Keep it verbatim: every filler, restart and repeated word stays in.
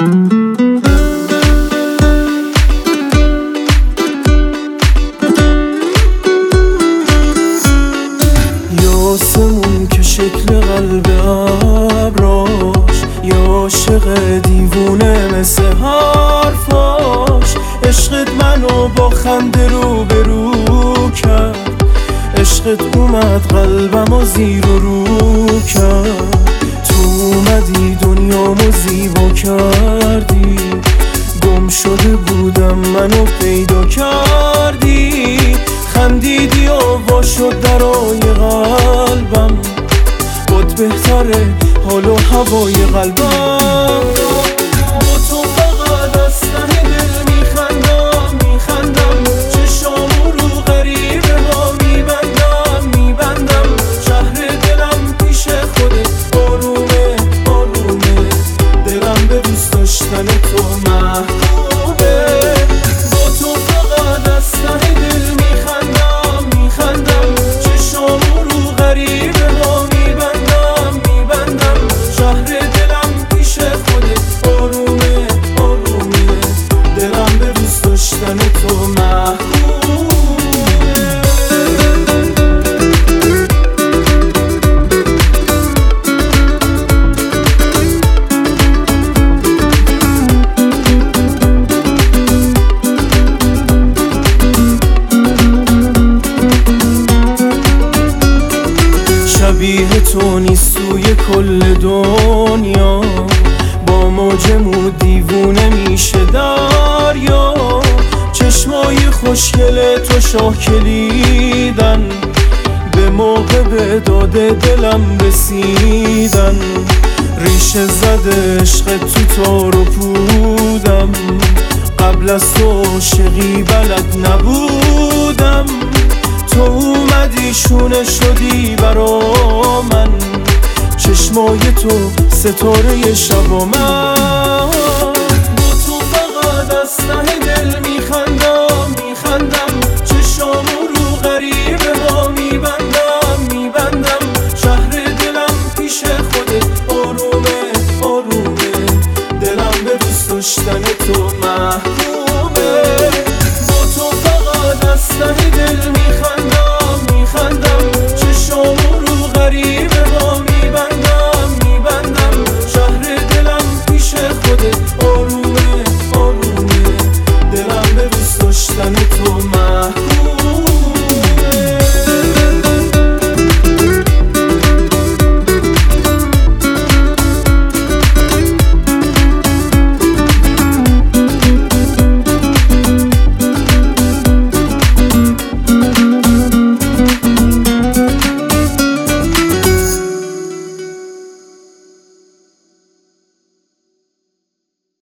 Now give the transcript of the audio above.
یاسمون که شکل قلب ابراش، یا عاشق دیوونه مثل حرفاش. عشقت منو با خنده رو به رو کرد، عشقت اومد قلبمو زیر و رو کرد. تو اومدی دنیامو زیبا کردی، گم شده بودم منو پیدا کردی. خندیدی و وا شد درای قلبم، بود بهتره حال و هوای قلبم. با تو فقط از ته دل میخندم میخندم، چشامو رو غریبه ها میبندم میبندم. شهر دلم پیش خودت آرومه آرومه، دلم به دوست داشتن تو محبوبه. با تو فقط از ته دل میخندم میخندم، چشامو رو غریبه ها میبندم میبندم. شهر دلم پیش خودت آرومه آرومه، دلم به دوست داشتن تو محبوبه. شبیه تو نیست توی کل دنیا، با موجمو دیوونه میشه دریا. چشمای خوشگل تو شاه کلیدن، به موقع به داد دلم رسیدن. ریشه زده عشق تو تار و پودم، قبل از تو عاشقی بلد نبودم. تو اومدی شونه شدی برا من، چشمای تو ستاره شب و من. با تو فقط از ته دل میخندم میخندم، چشامو رو غریبه ها میبندم میبندم. شهر دلم پیش خودت آرومه آرومه، دلم به دوست داشتن تو محبوبه. با تو فقط از ته دل میخندم میخندم، چشامو رو غریبه